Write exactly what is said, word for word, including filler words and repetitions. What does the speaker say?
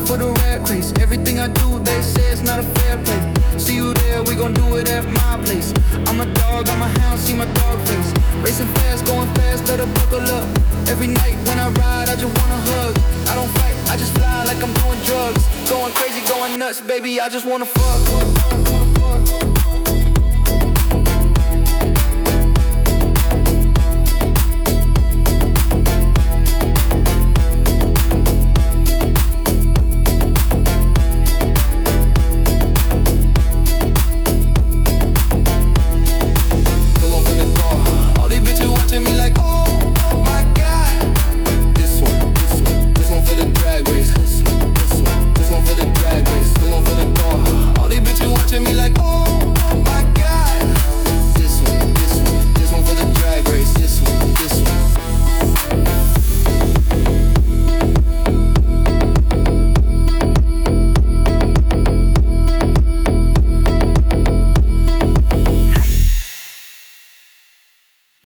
for the rat race. Everything I do, they say it's not a fair play. See you there, we gon' do it at my place. I'm a dog, I'm a hound, see my dog face. Racing fast, going fast, better buckle up. Every night when I ride, I just wanna hug. I don't fight, I just fly like I'm doing drugs. Going crazy, going nuts, baby, I just wanna fuck.